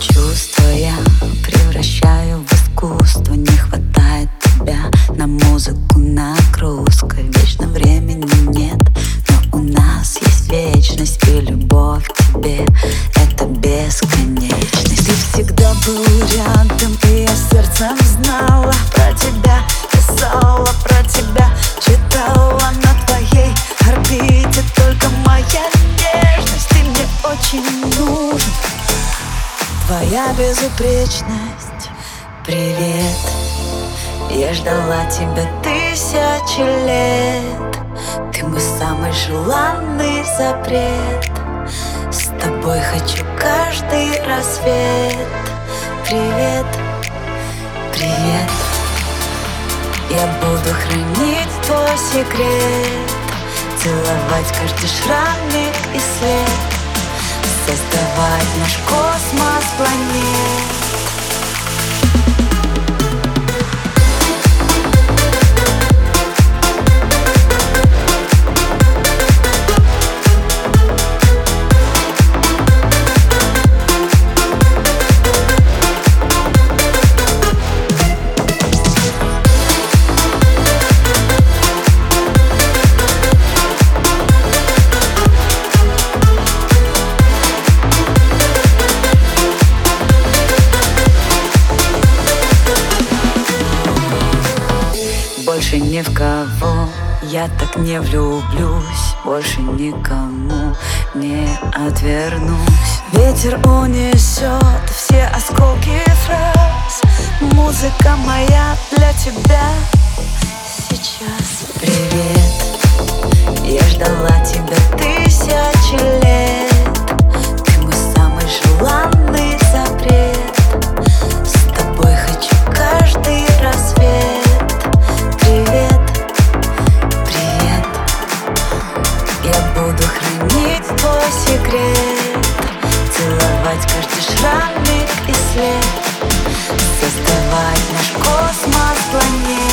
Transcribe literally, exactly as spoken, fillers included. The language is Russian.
чувства я превращаю в искусство. Не хватает тебя на музыку, нагрузка. Вечно времени нет, но у нас есть вечность. И любовь к тебе — это бесконечность. Ты всегда был рядом, и я сердцем знала про тебя, писала про тебя, читала на твоей орбите только моя нежность. Ты мне очень нужен, твоя безупречность. Привет, я ждала тебя тысячи лет. Ты мой самый желанный запрет. С тобой хочу каждый рассвет. Привет, привет. Я буду хранить твой секрет, целовать каждый шрамик и след, создавать наш космос, планет. Больше ни в кого я так не влюблюсь, больше никому не отвернусь. Ветер унесет все осколки фраз. Музыка моя для тебя сейчас. Привет, я ждала тебя тысячи лет. Ты мой самый желанный запрет. С тобой хочу каждый рассвет. Буду хранить твой секрет, целовать каждый шрамик и след, создавать наш космос, планет.